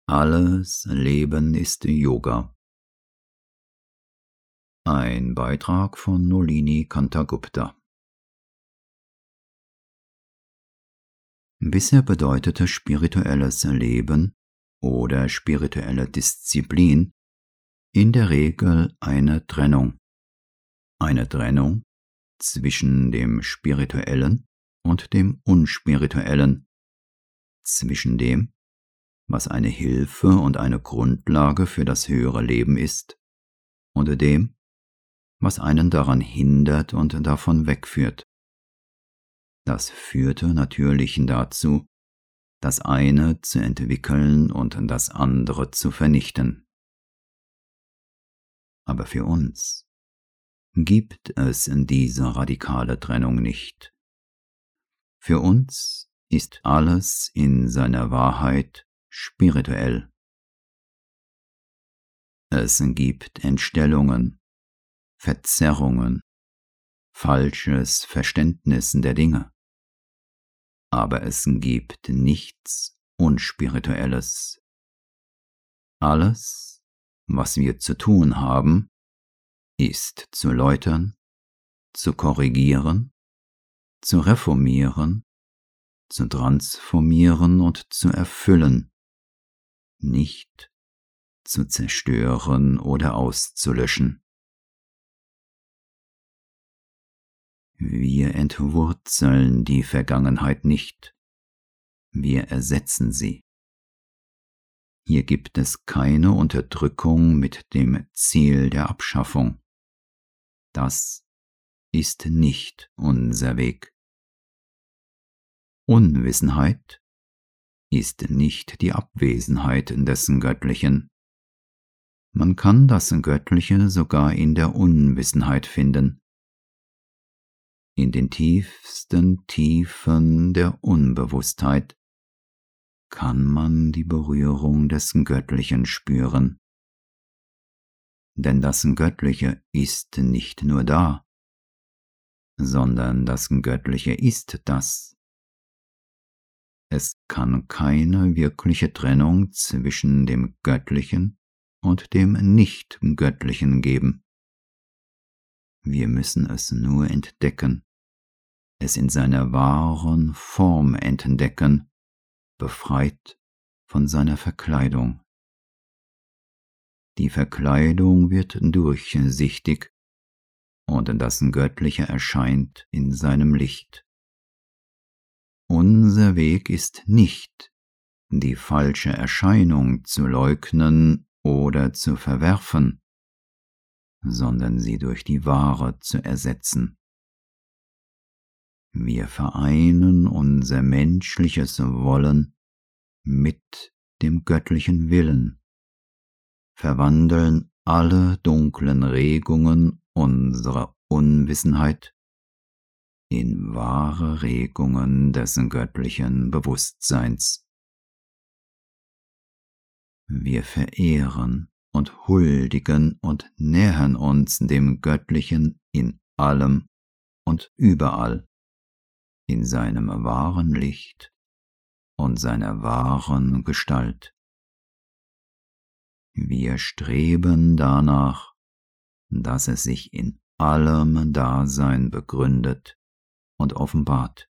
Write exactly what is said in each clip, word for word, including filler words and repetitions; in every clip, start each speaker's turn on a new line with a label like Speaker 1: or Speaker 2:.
Speaker 1: Alles Leben ist Yoga. Ein Beitrag von Nolini Kantagupta. Bisher bedeutete spirituelles Leben oder spirituelle Disziplin in der Regel eine Trennung. Eine Trennung zwischen dem Spirituellen und dem Unspirituellen, zwischen dem, was eine Hilfe und eine Grundlage für das höhere Leben ist, und dem, was einen daran hindert und davon wegführt. Das führte natürlich dazu, das eine zu entwickeln und das andere zu vernichten. Aber für uns gibt es diese radikale Trennung nicht. Für uns ist alles in seiner Wahrheit spirituell. Es gibt Entstellungen, Verzerrungen, falsches Verständnis der Dinge. Aber es gibt nichts Unspirituelles. Alles, was wir zu tun haben, ist zu läutern, zu korrigieren, zu reformieren, zu transformieren und zu erfüllen, nicht zu zerstören oder auszulöschen. Wir entwurzeln die Vergangenheit nicht, wir ersetzen sie. Hier gibt es keine Unterdrückung mit dem Ziel der Abschaffung. Das ist nicht unser Weg. Unwissenheit ist nicht die Abwesenheit des Göttlichen. Man kann das Göttliche sogar in der Unwissenheit finden. In den tiefsten Tiefen der Unbewusstheit kann man die Berührung des Göttlichen spüren. Denn das Göttliche ist nicht nur da, sondern das Göttliche ist das. Es kann keine wirkliche Trennung zwischen dem Göttlichen und dem Nicht-Göttlichen geben. Wir müssen es nur entdecken, es in seiner wahren Form entdecken, befreit von seiner Verkleidung. Die Verkleidung wird durchsichtig und das Göttliche erscheint in seinem Licht. Unser Weg ist nicht, die falsche Erscheinung zu leugnen oder zu verwerfen, sondern sie durch die wahre zu ersetzen. Wir vereinen unser menschliches Wollen mit dem göttlichen Willen, verwandeln alle dunklen Regungen unserer Unwissenheit in wahre Regungen des göttlichen Bewusstseins. Wir verehren und huldigen und nähern uns dem Göttlichen in allem und überall, in seinem wahren Licht und seiner wahren Gestalt. Wir streben danach, dass es sich in allem Dasein begründet und offenbart.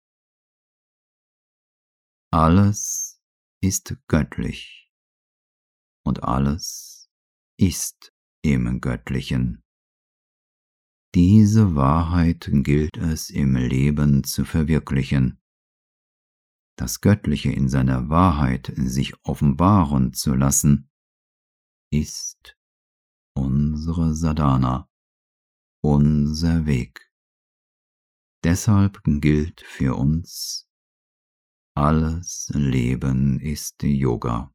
Speaker 1: Alles ist göttlich und alles ist im Göttlichen. Diese Wahrheit gilt es im Leben zu verwirklichen. Das Göttliche in seiner Wahrheit sich offenbaren zu lassen, ist unsere Sadhana, unser Weg. Deshalb gilt für uns, alles Leben ist Yoga.